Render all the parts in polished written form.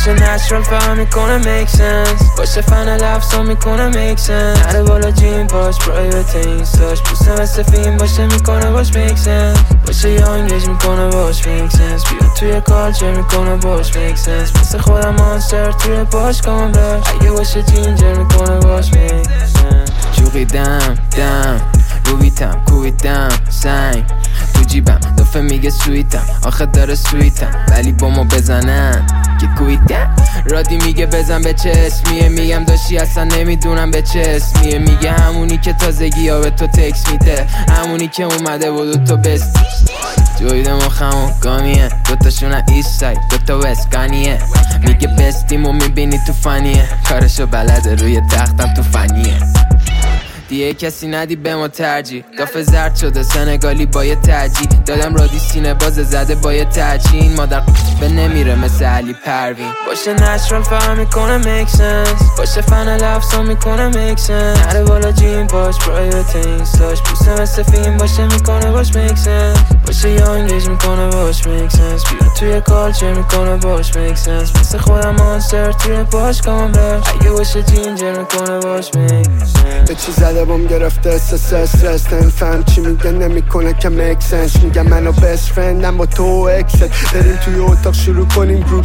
باشه نچرال فهم میکنه make sense باشه فن لفظا میکنه make sense نره بالا جیم پاش پرایوت اینستاش بوسه مثل فیلم باشه میکنه باش make sense باشه یا انگیج میکنه باش make sense بیا توی کالچر میکنه باش make sense مثل خودم مانستر توی پاش کامبر اگه باشه جینجر میکنه باش make sense جوقیدم دم رویتم کویدم سنگ تو جیبم دفعه میگه سویتم آخه داره سویتم ولی با ما بزنن که کویدم رادی میگه بزن به چه اسمیه میگم داشتی اصلا نمیدونم به چه اسمیه میگه همونی که تازگی ها به تو تکس میده همونی که اومده بود تو بستی جویده مخمو گامیه دوتاشونن ایست ساید دوتا وسکانیه میگه بستیم و میبینی تو فانیه کارشو بلده روی تختم تو فنیه دیگه کسی ندی به ما ترجیح دافه زرد شده سنگالی با یه ترجیح دادم رادی سینه باز زده با یه ترجیح مادر به نمیره مثل علی پروین باشه نچرال فهم میکنه make sense باشه فن لفظا میکنه make sense نره بالا جیم پاش پرایوت اینستاش بوسه مثل فیلم باشه میکنه باش make sense باشه یا انگیج میکنه باش make sense بیا توی کالچر میکنه باش make sense مثل خودم مانستر توی پاش کامبر اگه باشه جینجر میکنه باش make sense به چی زده بام گرفته استرس نمیفهم چی میگه نمیکنه که make sense میگه منو best friendم با تو و اکست بریم توی اتاق شروع کنیم گروپ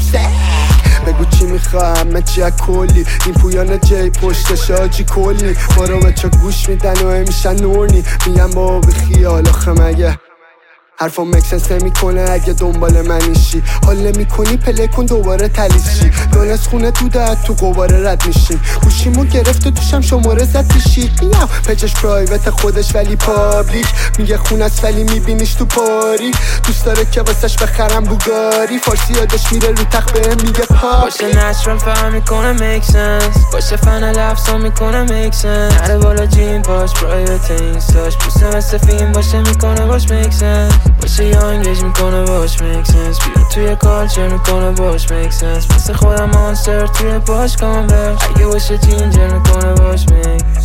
بگو چی میخواه همه چی از کلی این پویان جی پشت شاجی کلی ما رو به چه گوش میدن و میشن نورنی میگم با بی خیال آخه مگه حرفا مکسنس نمی کنه اگه دنبال منیشی حال نمی کنی پله کن دوباره تلیشی دون از خونه دوده تو قواره رد میشیم گوشیمو گرفت و توشم شماره زد پیشید میام پجش پرایوت خودش ولی پابلیک میگه خونه است ولی میبینیش تو پاری دوست داره که واسش بخرم بوگاری فارسی یادش میره رو تخت بهم میگه پاپ باشه نچرال فهم میکنه make sense باشه فن لفظا میکنه make sense نره بالا جیم پاش پرایوت اینستاش بوسه مثل فیلم باشه میکنه باش make sense باشه یا انگیج میکنه باش make sense بیا توی کالچر میکنه باش make sense مثل خودم مانستر توی پاش کامبر اگه باشه جینجر میکنه باش make